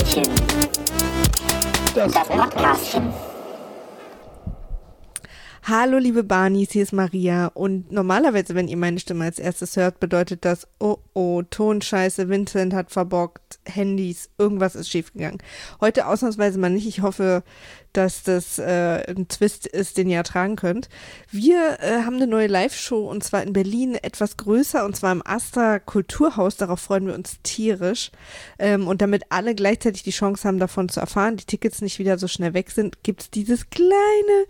Bändelchen. Das Podcastchen. Hallo liebe Barnis, hier ist Maria und normalerweise, wenn ihr meine Stimme als erstes hört, bedeutet das, oh, Tonscheiße, Vincent hat verbockt, Handys, irgendwas ist schiefgegangen. Heute ausnahmsweise mal nicht, ich hoffe, dass das ein Twist ist, den ihr ertragen könnt. Wir haben eine neue Live-Show und zwar in Berlin, etwas größer und zwar im Astra Kulturhaus, darauf freuen wir uns tierisch. Und damit alle gleichzeitig die Chance haben, davon zu erfahren, die Tickets nicht wieder so schnell weg sind, gibt's dieses kleine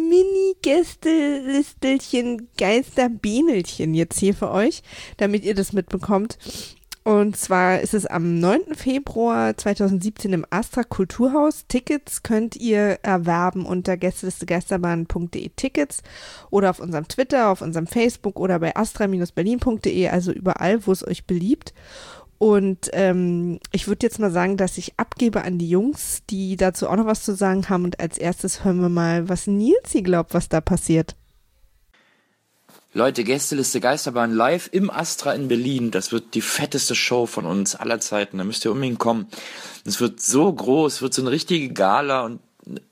Mini-Gästelistelchen Geisterbähnelchen jetzt hier für euch, damit ihr das mitbekommt. Und zwar ist es am 9. Februar 2017 im Astra Kulturhaus. Tickets könnt ihr erwerben unter gästelistegeisterbahn.de Tickets oder auf unserem Twitter, auf unserem Facebook oder bei astra-berlin.de, also überall, wo es euch beliebt. Und ich würde jetzt mal sagen, dass ich abgebe an die Jungs, die dazu auch noch was zu sagen haben. Und als erstes hören wir mal, was Nils hier glaubt, was da passiert. Leute, Gästeliste Geisterbahn live im Astra in Berlin. Das wird die fetteste Show von uns aller Zeiten. Da müsst ihr unbedingt kommen. Es wird so groß, wird so eine richtige Gala und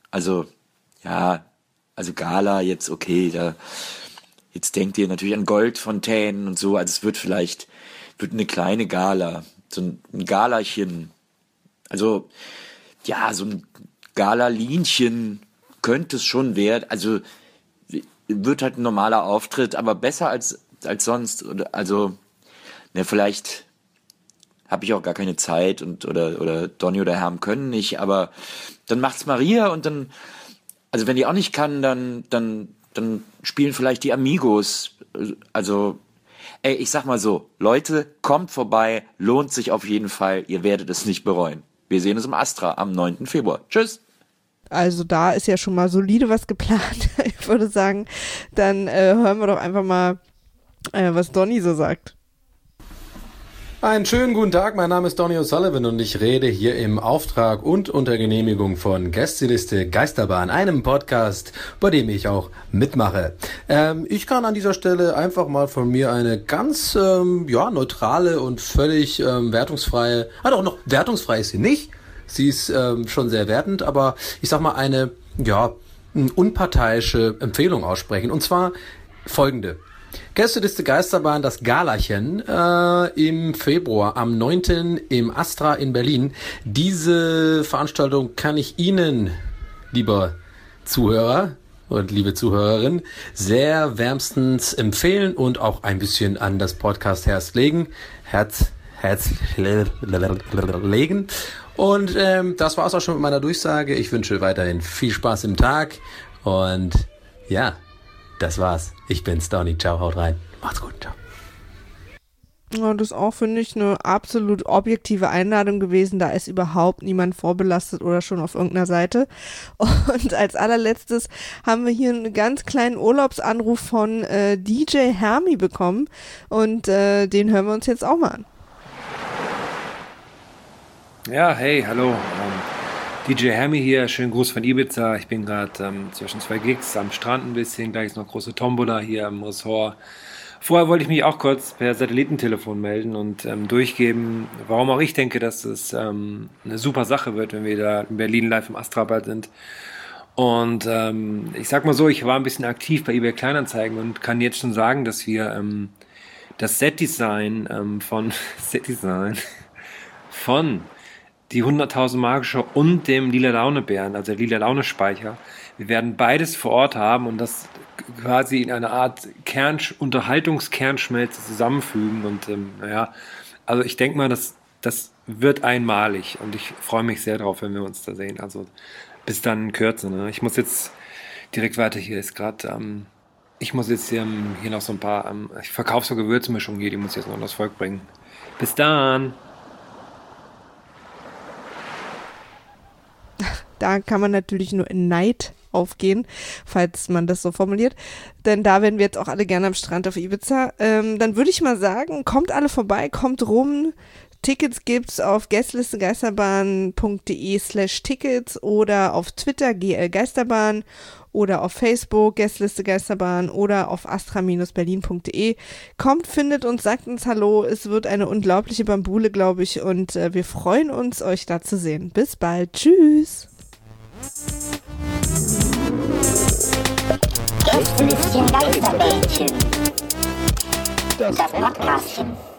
Gala jetzt okay. Jetzt denkt ihr natürlich an Goldfontänen und so. Also es wird eine kleine Gala, so ein Galachen. Also ja, so ein Galalinchen könnte es schon werden. Also wird halt ein normaler Auftritt, aber besser als sonst. Also, vielleicht habe ich auch gar keine Zeit oder Donny oder Herm können nicht, aber dann macht's Maria und dann, also wenn die auch nicht kann, dann spielen vielleicht die Amigos. Also, ich sag mal so, Leute, kommt vorbei, lohnt sich auf jeden Fall, ihr werdet es nicht bereuen. Wir sehen uns im Astra am 9. Februar. Tschüss! Also da ist ja schon mal solide was geplant. Ich würde sagen, dann hören wir doch einfach mal, was Donny so sagt. Einen schönen guten Tag, mein Name ist Donny O'Sullivan und ich rede hier im Auftrag und unter Genehmigung von Gästeliste Geisterbahn, einem Podcast, bei dem ich auch mitmache. Ich kann an dieser Stelle einfach mal von mir eine ganz neutrale und völlig wertungsfreie, noch wertungsfrei ist sie nicht. Sie ist schon sehr wertend, aber ich sag mal eine unparteiische Empfehlung aussprechen. Und zwar folgende. Gästeliste Geisterbahn, das Galachen im Februar, am 9. im Astra in Berlin. Diese Veranstaltung kann ich Ihnen, lieber Zuhörer und liebe Zuhörerin, sehr wärmstens empfehlen und auch ein bisschen an das Podcast-Herz legen. Und das war's auch schon mit meiner Durchsage. Ich wünsche weiterhin viel Spaß im Tag. Und ja, das war's. Ich bin's, Donny. Ciao, haut rein. Macht's gut. Ciao. Ja, das ist auch, finde ich, eine absolut objektive Einladung gewesen. Da ist überhaupt niemand vorbelastet oder schon auf irgendeiner Seite. Und als allerletztes haben wir hier einen ganz kleinen Urlaubsanruf von DJ Hermi bekommen. Und den hören wir uns jetzt auch mal an. Ja, hey, hallo. DJ Hermi hier, schönen Gruß von Ibiza. Ich bin gerade zwischen zwei Gigs am Strand ein bisschen, gleich ist noch große Tombola hier im Ressort. Vorher wollte ich mich auch kurz per Satellitentelefon melden und durchgeben, warum auch ich denke, dass es eine super Sache wird, wenn wir da in Berlin live im Astra bald sind. Und ich sag mal so, ich war ein bisschen aktiv bei eBay Kleinanzeigen und kann jetzt schon sagen, dass wir das Setdesign von die 100.000 Magische und dem Lila Laune Bären, also der Lila Laune Speicher. Wir werden beides vor Ort haben und das quasi in einer Art Unterhaltungskernschmelze zusammenfügen und also ich denke mal, das wird einmalig und ich freue mich sehr drauf, wenn wir uns da sehen. Also bis dann in Kürze. Ne? Ich muss jetzt direkt weiter, hier ist gerade, ich muss jetzt hier noch so ein paar, ich verkaufe so Gewürzmischungen hier, die muss ich jetzt noch das Volk bringen. Bis dann! Da kann man natürlich nur in Neid aufgehen, falls man das so formuliert. Denn da wären wir jetzt auch alle gerne am Strand auf Ibiza. Dann würde ich mal sagen, kommt alle vorbei, kommt rum. Tickets gibt's auf gästelistegeisterbahn.de/Tickets oder auf Twitter glgeisterbahn oder auf Facebook, Gästeliste Geisterbahn oder auf astra-berlin.de. Kommt, findet uns, sagt uns Hallo. Es wird eine unglaubliche Bambule, glaube ich, und wir freuen uns, euch da zu sehen. Bis bald. Tschüss. Gästelistchen Geisterbällchen. Das Podcastchen.